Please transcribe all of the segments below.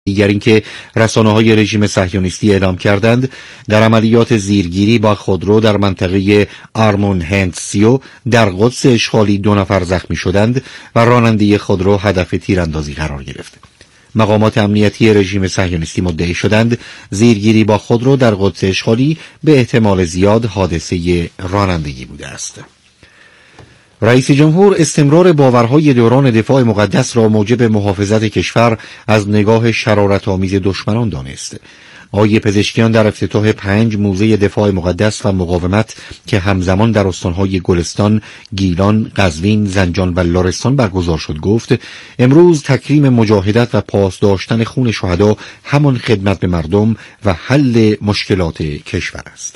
دیگر اینکه رسانه‌های رژیم صهیونیستی اعلام کردند در عملیات زیرگیری با خودرو در منطقه آرمون هندسیو در قدس اشغالی 2 نفر زخمی شدند و راننده خودرو هدف تیراندازی قرار گرفت. مقامات امنیتی رژیم صهیونیستی مدعی شدند زیرگیری با خودرو در قدس اشغالی به احتمال زیاد حادثه رانندگی بوده است. رئیس جمهور استمرار باورهای دوران دفاع مقدس را موجب محافظت کشور از نگاه شرارت‌آمیز دشمنان دانست. آقای پزشکیان در افتتاح 5 موزه دفاع مقدس و مقاومت که همزمان در استانهای گلستان، گیلان، قزوین، زنجان و لرستان برگزار شد گفت امروز تکریم مجاهدت و پاسداشتن خون شهدا همان خدمت به مردم و حل مشکلات کشور است.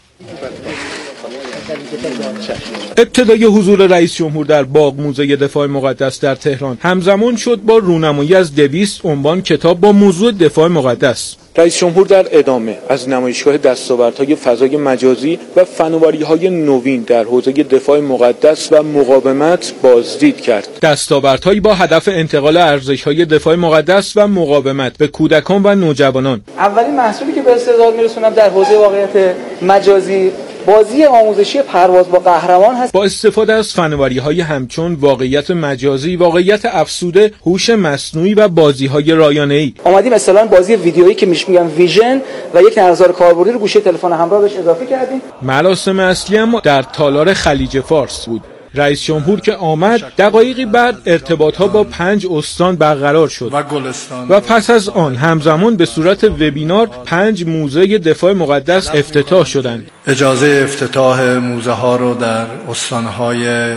ابتدای حضور رئیس جمهور در باغ موزه دفاع مقدس در تهران همزمان شد با رونمایی از 200 عنوان کتاب با موضوع دفاع مقدس. رئیس جمهور در ادامه از نمایشگاه دستاوردهای فضای مجازی و فناوری‌های نوین در حوزه دفاع مقدس و مقاومت بازدید کرد. دستاوردهایی با هدف انتقال ارزش‌های دفاع مقدس و مقاومت به کودکان و نوجوانان. اولین محصولی که به استعداد میرسونم در حوزه واقعیت مجازی بازی آموزشی پرواز با قهرمان هست. با استفاده از فناوری‌های همچون واقعیت مجازی، واقعیت افزوده، هوش مصنوعی و بازی‌های رایانه‌ای اومدیم اصطلاحاً بازی ویدیویی که میگن ویژن و یک نرم‌افزار کاربردی رو گوشه تلفن همراه بهش اضافه کردیم. مراسم اصلی هم در تالار خلیج فارس بود. رئیس جمهور که آمد دقایقی بعد ارتباطها با 5 استان برقرار شد و پس از آن همزمان به صورت وبینار 5 موزه دفاع مقدس افتتاح شدند. اجازه افتتاح موزه ها رو در استانهای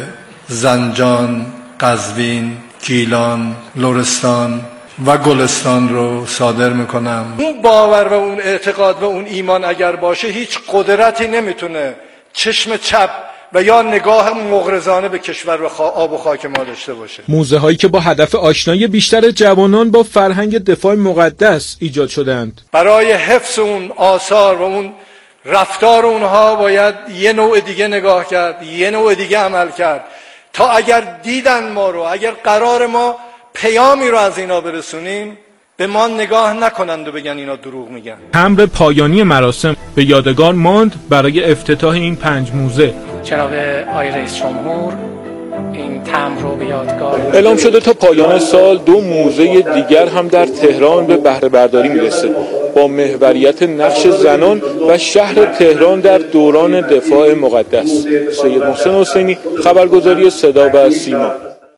زنجان، قزوین، گیلان، لرستان و گلستان رو صادر میکنم. اون باور و اون اعتقاد و اون ایمان اگر باشه هیچ قدرتی نمیتونه چشم چپ و یا نگاه مغرضانه به کشور و آب و خاک ما داشته باشه. موزه هایی که با هدف آشنایی بیشتر جوانان با فرهنگ دفاع مقدس ایجاد شدند. برای حفظ اون آثار و اون رفتار اونها باید یه نوع دیگه نگاه کرد، یه نوع دیگه عمل کرد تا اگر دیدن ما رو، اگر قرار ما پیامی رو از اینا برسونیم به ما نگاه نکنند و بگن اینا دروغ میگن. تمبر پایانی مراسم به یادگار ماند برای افتتاح این 5 موزه. جناب آقای رئیس جمهور این تمبر رو به یادگار اعلام شده تا پایان سال 2 موزه دیگر هم در تهران به بهره برداری میرسه با محوریت نقش زنان و شهر تهران در دوران دفاع مقدس. سید محسن حسینی، خبرگزاری صدا و سیما.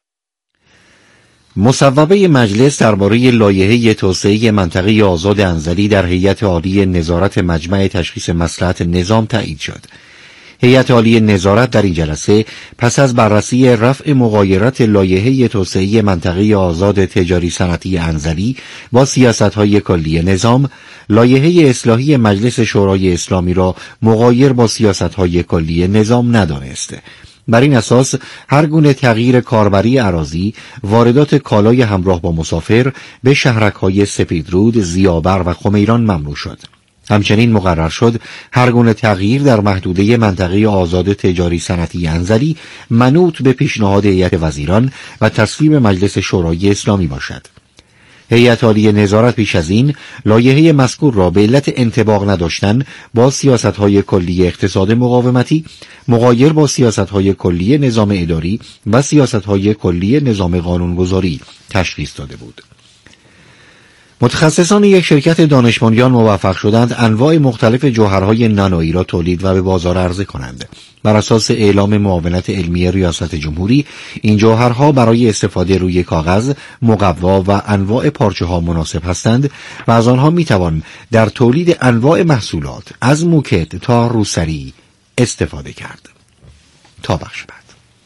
مصوبه مجلس درباره لایحه توسعه منطقه آزاد انزلی در هیئت عالی نظارت مجمع تشخیص مصلحت نظام تایید شد. هیئت عالی نظارت در این جلسه پس از بررسی رفع مغایرت لایحه توسعه منطقه آزاد تجاری صنعتی انزلی با سیاست‌های کلی نظام، لایحه اصلاحی مجلس شورای اسلامی را مغایر با سیاست‌های کلی نظام ندانست. بر این اساس هر گونه تغییر کاربری اراضی، واردات کالای همراه با مسافر به شهرک‌های سپیدرود، ضیابر و خمیران ممنوع شد. همچنین مقرر شد هر گونه تغییر در محدوده منطقه آزاد تجاری صنعتی انزلی منوط به پیشنهاد هیئت وزیران و تصویب مجلس شورای اسلامی باشد. هیئت عالی نظارت پیش از این لایحه مذکور را به علت انطباق نداشتن با سیاست‌های کلی اقتصاد مقاومتی مغایر با سیاست‌های کلی نظام اداری و سیاست‌های کلی نظام قانونگذاری تشخیص داده بود. متخصصان یک شرکت دانش بنیان موفق شدند انواع مختلف جوهرهای نانویی را تولید و به بازار عرضه کنند. بر اساس اعلام معاونت علمی ریاست جمهوری، این جوهرها برای استفاده روی کاغذ، مقوا و انواع پارچه‌ها مناسب هستند و از آنها میتوان در تولید انواع محصولات از موکت تا روسری استفاده کرد. تا بخش بعد.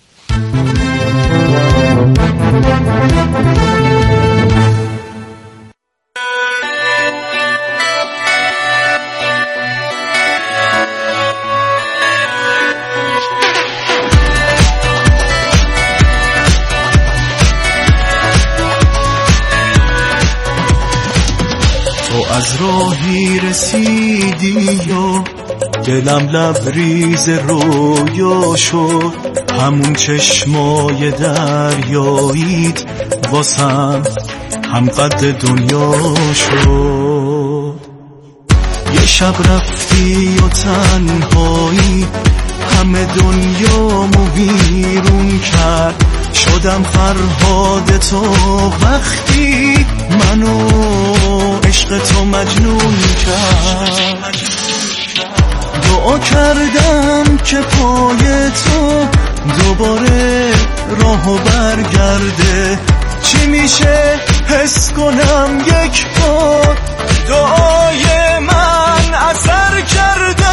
از راهی رسیدی و دلم لبریز رویا شد، همون چشمای دریاییت واسم هم قد دنیا شد. یه شب رفتی و تنهایی همه دنیامو ویرون کرد. شدم فرهاد تو وقتی منو عشق تو مجنون کرد. دعا کردم که پای تو دوباره راهو برگرده. چی میشه حس کنم یک بار دعای من اثر کرده.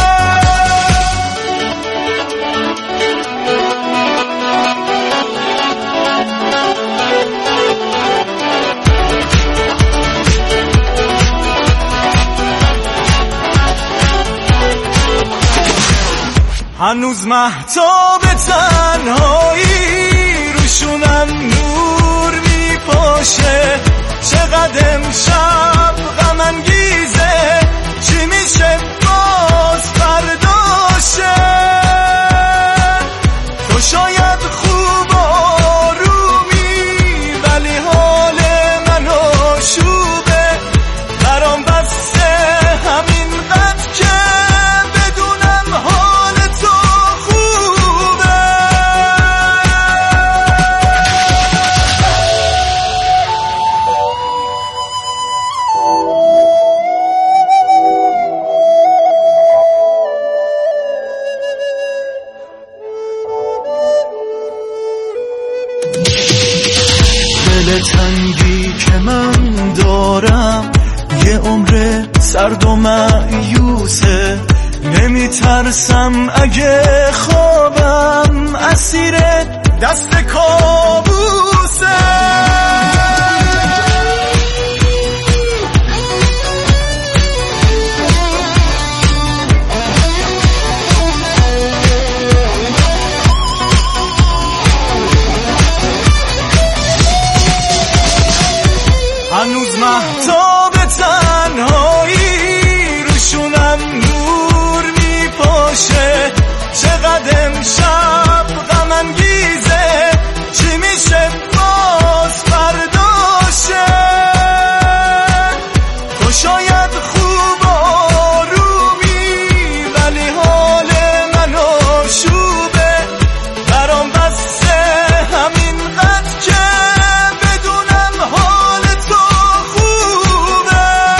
هنوز مهتاب تنهایی روشونم نور میپاشه. چقدر امشب غم انگیزه، چی میشه باز فرداشه. تو شاید خوب آرومی ولی حال من آشوبه. برام بسته همین قد که بدونم حال تو خوبه. دل تنگی که من دارم یه عمر سرد و مایوسه. نمیترسم اگه خوابم اسیر دست کابوسه. هنوز مهتاب تنهایی روشونم نور میپاشه. چقدر امشب غم انگیزه، چی میشه باز فرداشه. تو شاید خوب آرومی ولی حال من آشوبه. برام بسته همین قد که بدونم حال تو خوبه.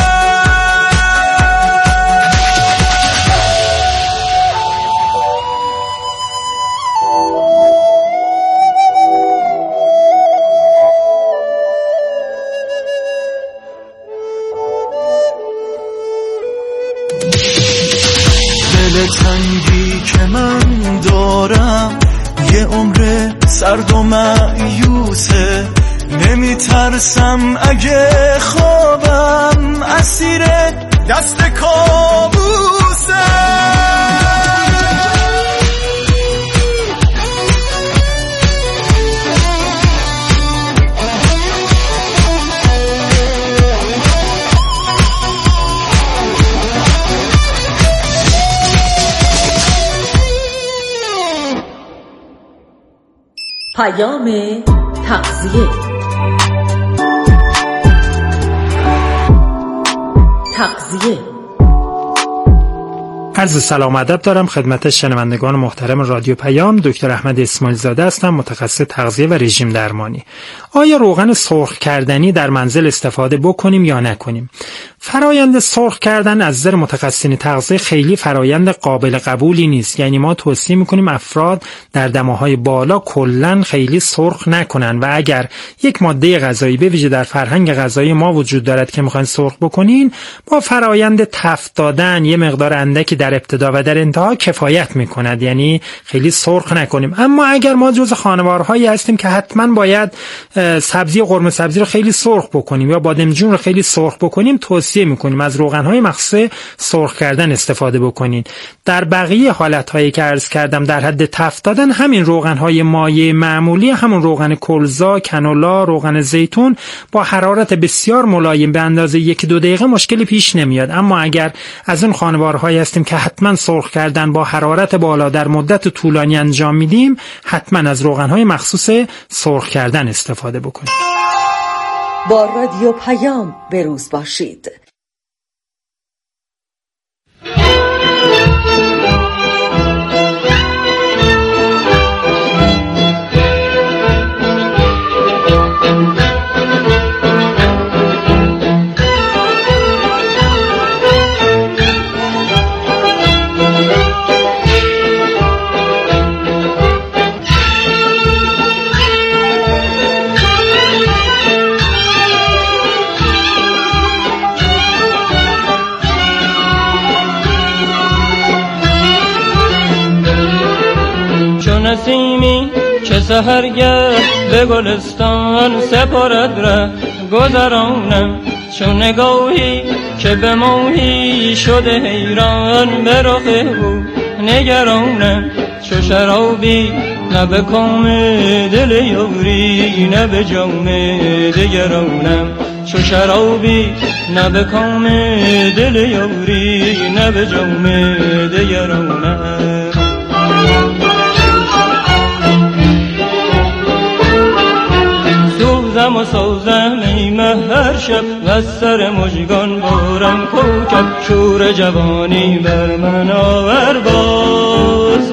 دل تنگی که من دارم یه عمر سرد و مایوسه. نمیترسم اگه خوابم اسیر دست کابوسه. پیام تغذیه. عرض سلام ادب دارم خدمت شنوندگان محترم رادیو پیام. دکتر احمد اسماعیل زاده هستم، متخصص تغذیه و رژیم درمانی. آیا روغن سرخ کردنی در منزل استفاده بکنیم یا نکنیم؟ فرایند سرخ کردن از نظر متخصصین تغذیه خیلی فرایند قابل قبولی نیست. یعنی ما توصیه میکنیم افراد در دماهای بالا کلاً خیلی سرخ نکنن و اگر یک ماده غذایی به ویژه در فرهنگ غذایی ما وجود دارد که میخواین سرخ بکنین، با فرایند تفت دادن یه مقدار اندکی در ابتدا و در انتها کفایت میکند. یعنی خیلی سرخ نکنیم. اما اگر ما جز خانوارهایی هستیم که حتما باید سبزی قرمه سبزی رو خیلی سرخ بکنیم یا بادمجون رو خیلی سرخ بکنیم، توصیه میکنیم از روغن‌های مخصوص سرخ کردن استفاده بکنین. در بقیه حالت‌هایی که عرض کردم در حد تفت دادن همین روغن‌های مایع معمولی، همون روغن کلزا، کانولا، روغن زیتون با حرارت بسیار ملایم به اندازه 1-2 دقیقه مشکلی پیش نمیاد. اما اگر از اون خانوارهایی هستیم که حتما سرخ کردن با حرارت بالا در مدت طولانی انجام میدیم، حتما از روغن‌های مخصوص سرخ کردن استفاده بکنیم. با رادیو پیام بروز باشید. نسیمی که سحرگه به گلستان سپارد ره گذرانم، چون نگاهی که به ماهی شده حیران به رخ او نگرانم، چو شرابی نه به کام دل یاری نه به جام دگرانم، چو شرابی نه به کام دل یاری نه به جام دگرانم. سوزم و سوزم ایمه هر شب و سر مژگان بارم کوکب، شور جوانی بر من آور باز،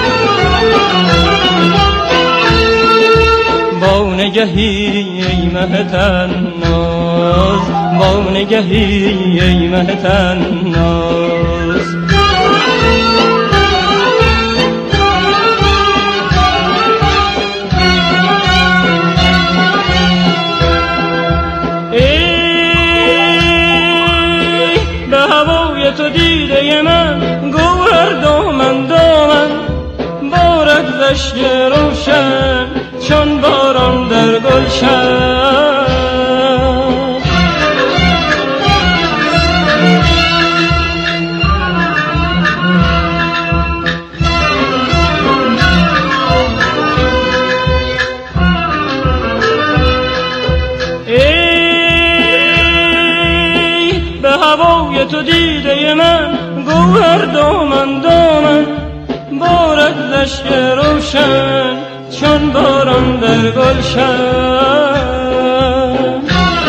با نگهی ایمه تناز، با نگهی ایمه تناز. تو دیده من گوهر دامن دامن بارد زشک روشن چون باران در گلشن. تو دیده من گوهر دامن دامن بارد زشک روشن چون باران در گلشن.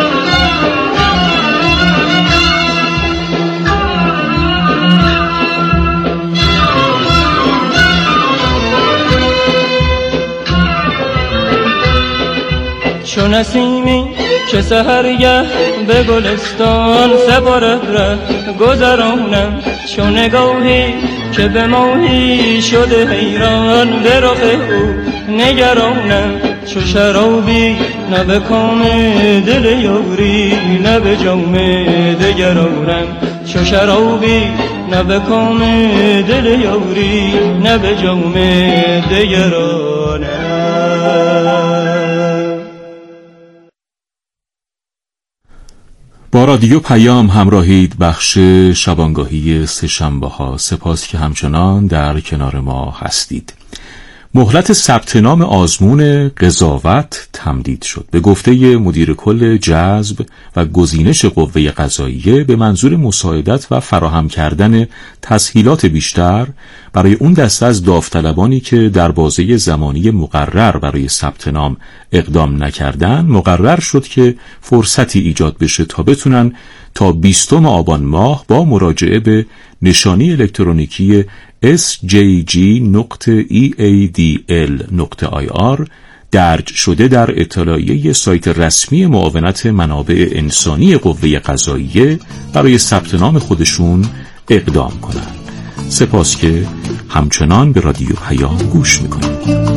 چون نسیمی که سحرگه به گلستان سپارد ره گذرانم، چون نگاهی که به ماهی شده حیران به رخ او نگرانم، چو شرابی نه به کام دل یاری نه به جام دگرانم، چو شرابی نه به کام دل یاری نه به جام دگرانم. با رادیو پیام همراهید. بخش شبانگاهی سه‌شنبه ها. سپاس که همچنان در کنار ما هستید. مهلت ثبت نام آزمون قضاوت تمدید شد. به گفته مدیر کل جذب و گزینش قوه قضاییه به منظور مساعدت و فراهم کردن تسهیلات بیشتر برای اون دسته از داوطلبانی که در بازه زمانی مقرر برای ثبت نام اقدام نکردن، مقرر شد که فرصتی ایجاد بشه تا بتونن تا 20 آبان ماه با مراجعه به نشانی الکترونیکی sjg.eadl.ir درج شده در اطلاعیه سایت رسمی معاونت منابع انسانی قوه قضاییه برای ثبت نام خودشون اقدام کنند. سپاس که همچنان به رادیو پیام گوش میکنید.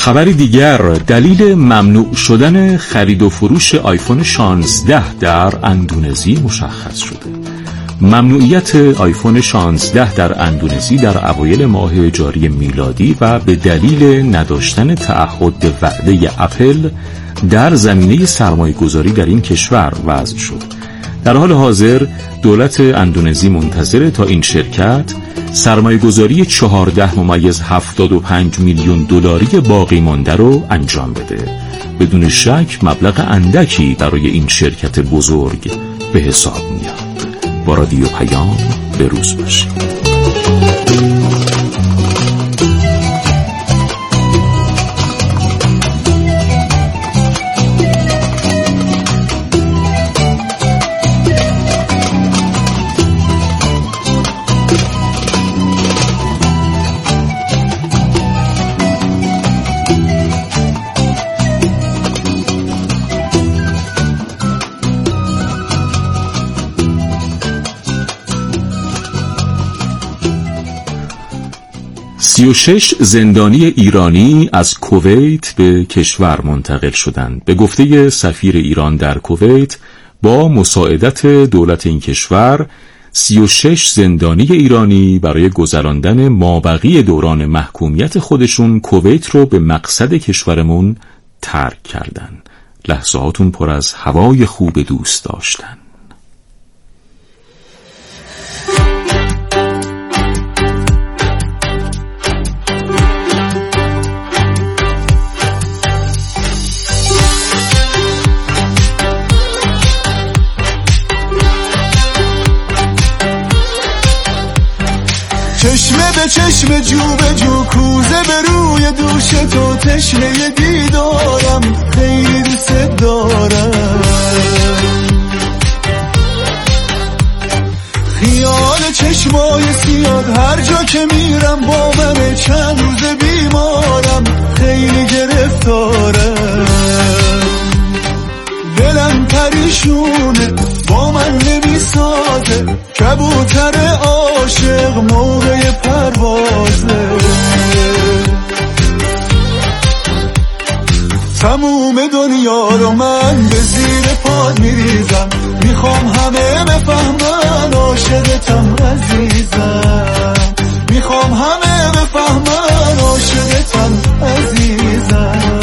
خبری دیگر، دلیل ممنوع شدن خرید و فروش آیفون 16 در اندونزی مشخص شده. ممنوعیت آیفون 16 در اندونزی در اوایل ماه جاری میلادی و به دلیل نداشتن تعهد وعده اپل در زمینه سرمایه‌گذاری در این کشور وضع شد. در حال حاضر دولت اندونزی منتظر تا این شرکت سرمایه‌گذاری 14.75 میلیون دلاری باقی مانده رو انجام بده. بدون شک مبلغ اندکی برای این شرکت بزرگ به حساب میاد. با رادیو پیام به روز باشید. 36 زندانی ایرانی از کویت به کشور منتقل شدند. به گفته سفیر ایران در کویت، با مساعدت دولت این کشور 36 زندانی ایرانی برای گذراندن مابقی دوران محکومیت خودشون کویت رو به مقصد کشورمون ترک کردن. لحظاتون پر از هوای خوب دوست داشتن. چشمه به چشمه، جو به جو، کوزه به روی دوش تو، تشنه دیدارم، خیلی دوست دارم. خیال چشمای سیاد هر جا که میرم با من، چند روز بیمارم، خیلی گرفتارم. دلم پریشونه، با من نمیسازه، کبوتر عاشق موقع پروازه. تموم دنیا رو من به زیر پاد میریزم، میخوام همه بفهمن عاشقتم عزیزم، میخوام همه بفهمن عاشقتم عزیزم.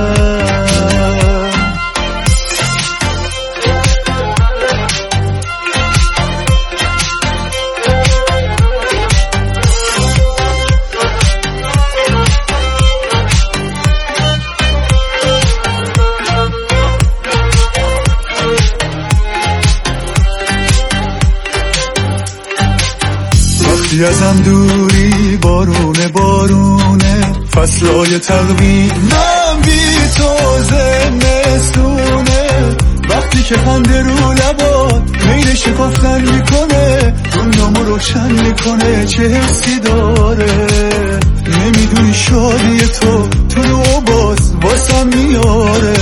ازم دوری بارونه بارونه، فصلای تقویم من بی تو زمستونه. وقتی که خنده رو لبات میل شکفتن میکنه، دنیامو روشن میکنه، چه حسی داره. نمیدونی شادی تو طلوع باز واسم میاره.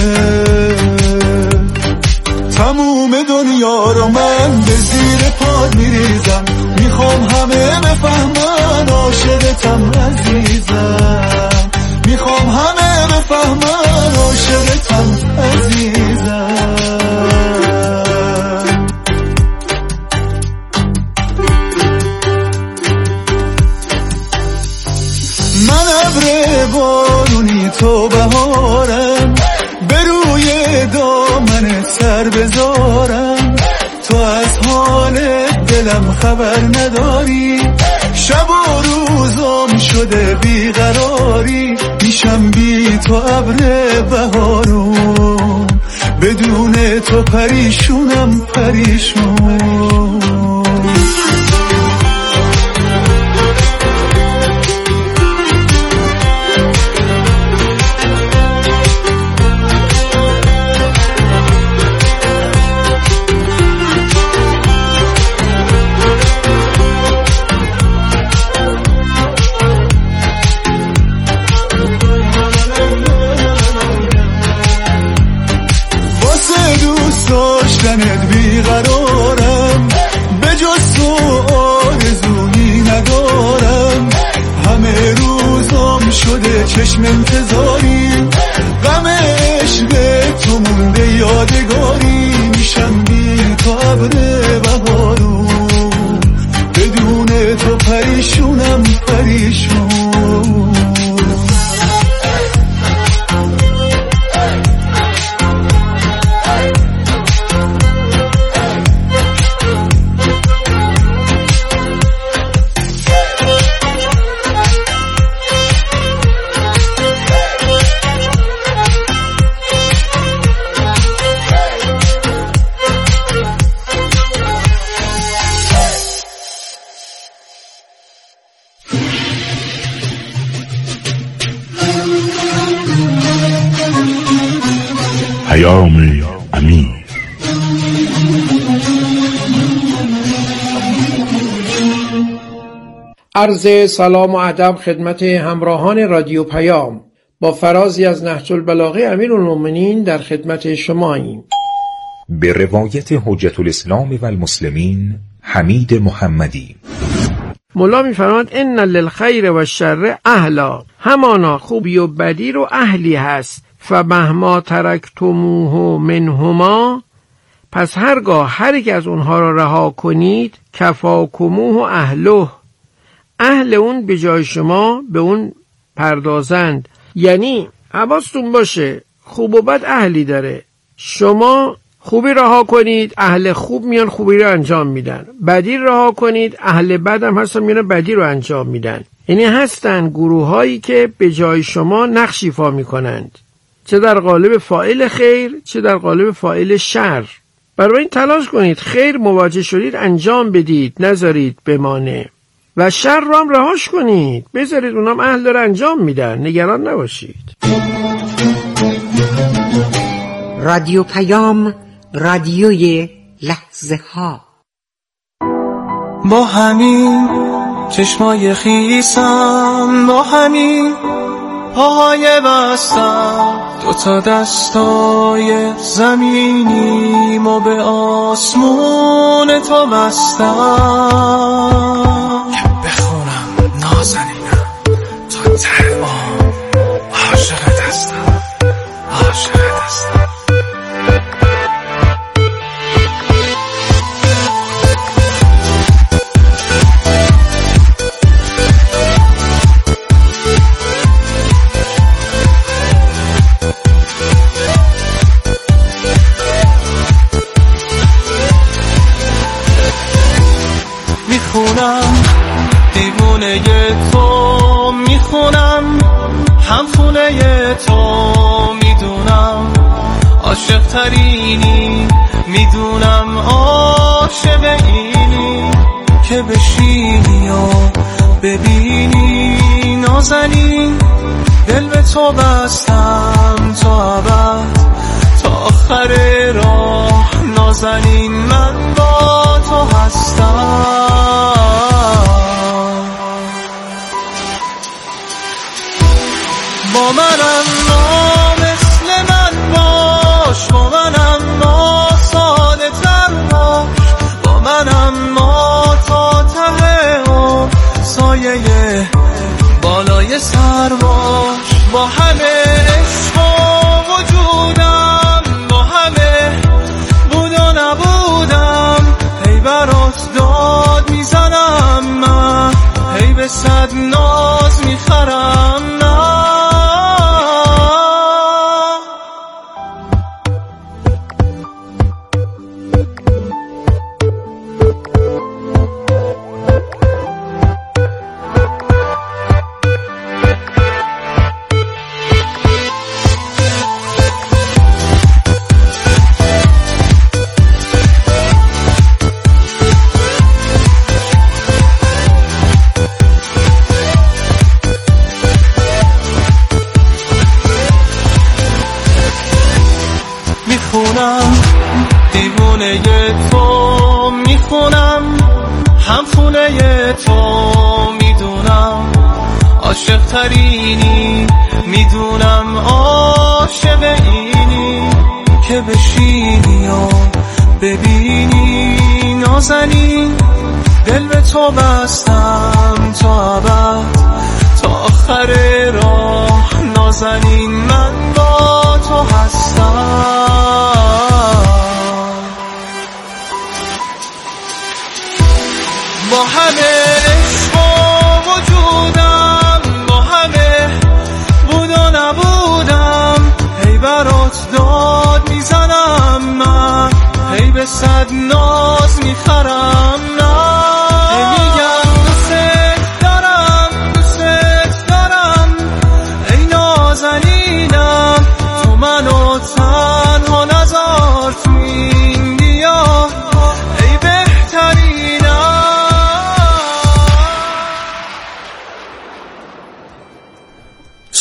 تموم دنیا رو من به زیر پاد میریزم، میخوام همه بفهمن عاشقتم عزیزم، میخوام همه بفهمن عاشقتم عزیزم. من ابر بارونی تو بهارم، به روی دامنت سر بذارم. تو از حال دلم خبر نداری، شب و روزم شده بیقراری. میشم بی تو ابر بهارون، بدون تو پریشونم پریشون. داشتنت بیقرارم، به جز تو آرزویی ندارم. همه روزم شده چشم انتظاری، امین. عرض سلام و ادب خدمت همراهان رادیو پیام. با فرازی از نهج البلاغه امیرالمومنین در خدمت شماییم. به روایت حجت الاسلام و المسلمین حمید محمدی، مولا می‌فرماید ان للخیر و الشر اهلا، همانا خوبی و بدی رو اهلی هست. فمهما ترکتموه منهما، پس هرگاه هر یک از اونها را رها کنید، کفاکموه اهله، اهل اون به جای شما به اون پردازند. یعنی حواستون باشه خوب و بد اهلی داره، شما خوبی رها کنید اهل خوب میان خوبی رو انجام میدن، بدی رها کنید اهل بد هم هستن میان بدی رو انجام میدن. یعنی هستن گروه هایی که به جای شما نقش ایفا میکنند، چه در قالب فاعل خیر چه در قالب فاعل شر. برای این تلاش کنید خیر مواجه شدید انجام بدید، نذارید بمانه، و شر رو هم رهاش کنید، بذارید اونام اهل داره انجام میدن، نگران نباشید. رادیو پیام، رادیوی لحظه ها. با همین چشمای خیسم، با همین پاهای بستم، دوتا دستای زمینیم و به آسمون تو بستم، بخونم نازنینم تا ته عاشقت هستم، عاشقت هستم. میخونم دیوونه تو، میخونم همخونه تو، میدونم عاشق ترینی، میدونم عاشق اینی که بشینی و ببینی نازنین، دل به تو بستم تا ابد، تا آخر راه نازنین من با تو هستم. با منم مثل من باش، با منم ساده تر باش، با منم تا ته و سایه بالای سر باش. با همه عشق و وجودم، با همه بود و نبودم، هی برات داد میزنم من، هی به صد ناز میخرم نه. میخونم دیوونه تو، میخونم همخونه تو، میدونم عاشق ترینی، میدونم عاشق اینی که بشینی و ببینی نازنین، دل به تو بستم تا ابد، تا آخر راه نازنین من با تو هستم. با همه عشق و وجودم، با همه بود و نبودم، هی برات داد میزنم من، هی به صد ناز میخرم نه. هی میگم دوست دارم ای نازنینم، تو منو تنها نذار تو این دیار، ای بهترینم.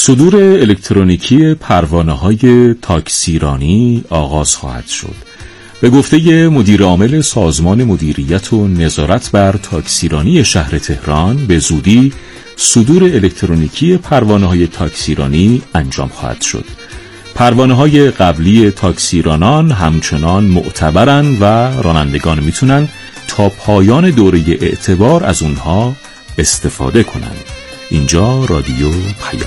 صدور الکترونیکی پروانه‌های تاکسیرانی آغاز خواهد شد. به گفته مدیر عامل سازمان مدیریت و نظارت بر تاکسیرانی شهر تهران، به زودی صدور الکترونیکی پروانه‌های تاکسیرانی انجام خواهد شد. پروانه‌های قبلی تاکسیرانان همچنان معتبرن و رانندگان میتونن تا پایان دوره اعتبار از اونها استفاده کنند. اینجا رادیو پیام.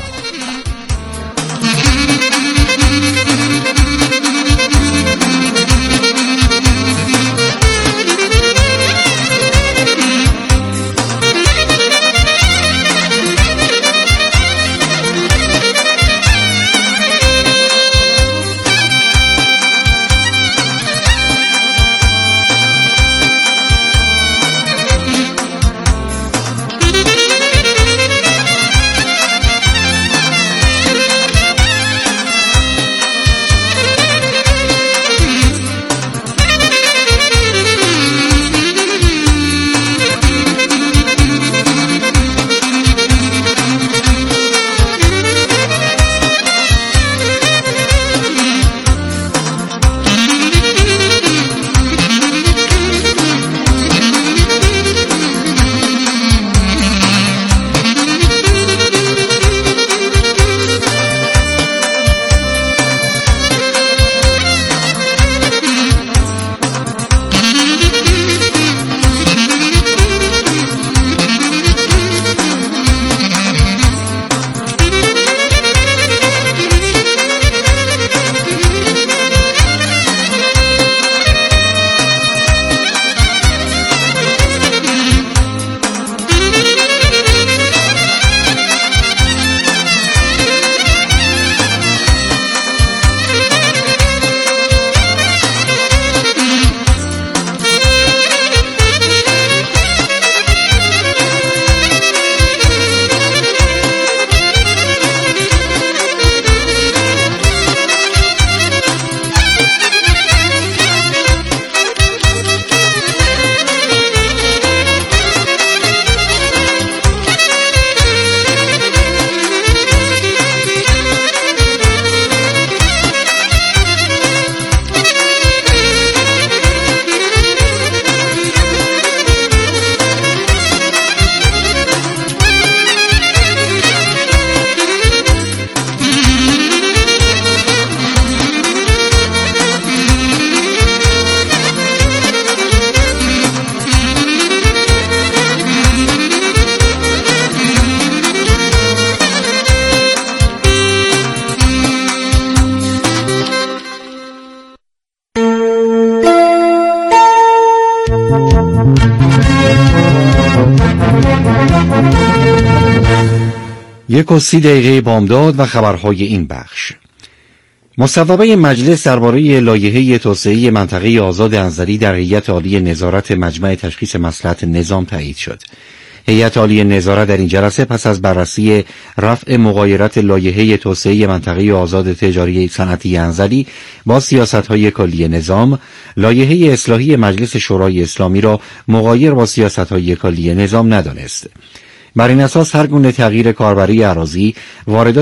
یک و 30 دقیقه بامداد و خبرهای این بخش. مصوبه مجلس درباره لایحه توسعه منطقه آزاد انزلی در هیئت عالی نظارت مجمع تشخیص مصلحت نظام تایید شد. هیئت عالی نظارت در این جلسه پس از بررسی رفع مغایرت لایحه توسعه منطقه آزاد تجاری صنعتی انزلی با سیاست‌های کلی نظام، لایحه اصلاحی مجلس شورای اسلامی را مغایر با سیاست‌های کلی نظام ندانست. بر این اساس هر گونه تغییر کاربری اراضی، واردات